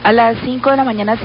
A las 5 de la mañana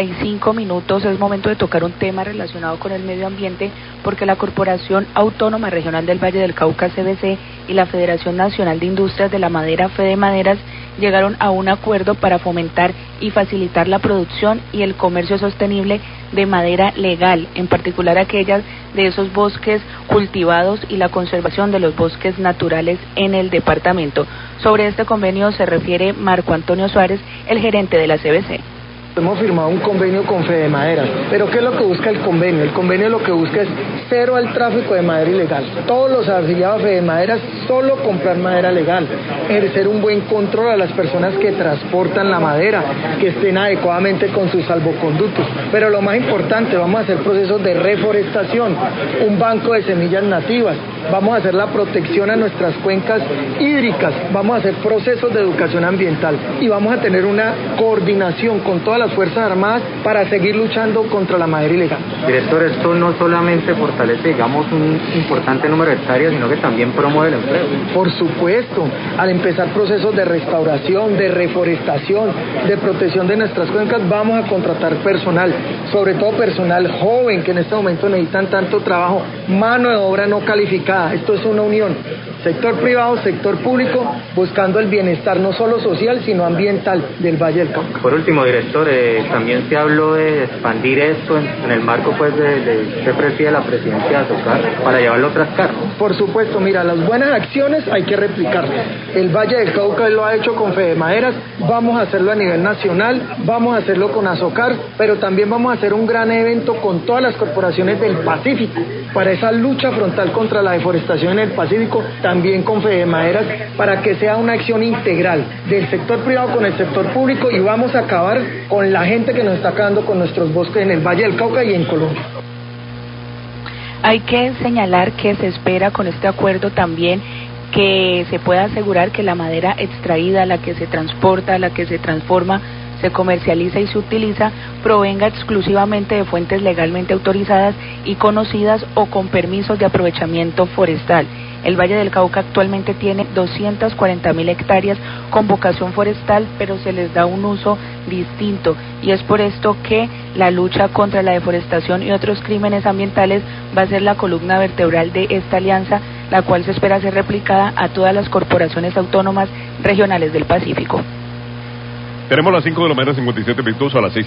55 minutos es momento de tocar un tema relacionado con el medio ambiente porque la Corporación Autónoma Regional del Valle del Cauca, CVC, y la Federación Nacional de Industrias de la Madera, Fedemaderas, llegaron a un acuerdo para fomentar y facilitar la producción y el comercio sostenible de madera legal, en particular aquellas de esos bosques cultivados y la conservación de los bosques naturales en el departamento. Sobre este convenio se refiere Marco Antonio Suárez, el gerente de la CVC. Hemos firmado un convenio con Fedemaderas, pero ¿qué es lo que busca el convenio? El convenio lo que busca es cero al tráfico de madera ilegal. Todos los afiliados a Fedemaderas solo comprar madera legal, ejercer un buen control a las personas que transportan la madera, que estén adecuadamente con sus salvoconductos. Pero lo más importante, vamos a hacer procesos de reforestación, un banco de semillas nativas, vamos a hacer la protección a nuestras cuencas hídricas, vamos a hacer procesos de educación ambiental y vamos a tener una coordinación con todas las Fuerzas Armadas para seguir luchando contra la madera ilegal. Director, esto no solamente fortalece, digamos, un importante número de hectáreas, sino que también promueve el empleo. Por supuesto, al empezar procesos de restauración, de reforestación, de protección de nuestras cuencas, vamos a contratar personal, sobre todo personal joven que en este momento necesitan tanto trabajo, mano de obra no calificada. Esto es una unión, sector privado, sector público, buscando el bienestar no solo social, sino ambiental del Valle del Cauca. Por último, director, también se habló de expandir esto en el marco pues de usted preside la presidencia de Azocar para llevarlo a otras carnes. Por supuesto, mira, las buenas acciones hay que replicarlas. El Valle del Cauca lo ha hecho con Fedemaderas, vamos a hacerlo a nivel nacional, vamos a hacerlo con Azocar, pero también vamos a hacer un gran evento con todas las corporaciones del Pacífico para esa lucha frontal contra la deforestación en el Pacífico, también con Fedemaderas, para que sea una acción integral del sector privado con el sector público y vamos a acabar con la gente que nos está acabando con nuestros bosques en el Valle del Cauca y en Colombia. Hay que señalar que se espera con este acuerdo también que se pueda asegurar que la madera extraída, la que se transporta, la que se transforma, se comercializa y se utiliza, provenga exclusivamente de fuentes legalmente autorizadas y conocidas o con permisos de aprovechamiento forestal. El Valle del Cauca actualmente tiene 240.000 hectáreas con vocación forestal, pero se les da un uso distinto y es por esto que la lucha contra la deforestación y otros crímenes ambientales va a ser la columna vertebral de esta alianza, la cual se espera ser replicada a todas las corporaciones autónomas regionales del Pacífico. Tenemos las 5 de la mañana, 57 minutos, a las 6.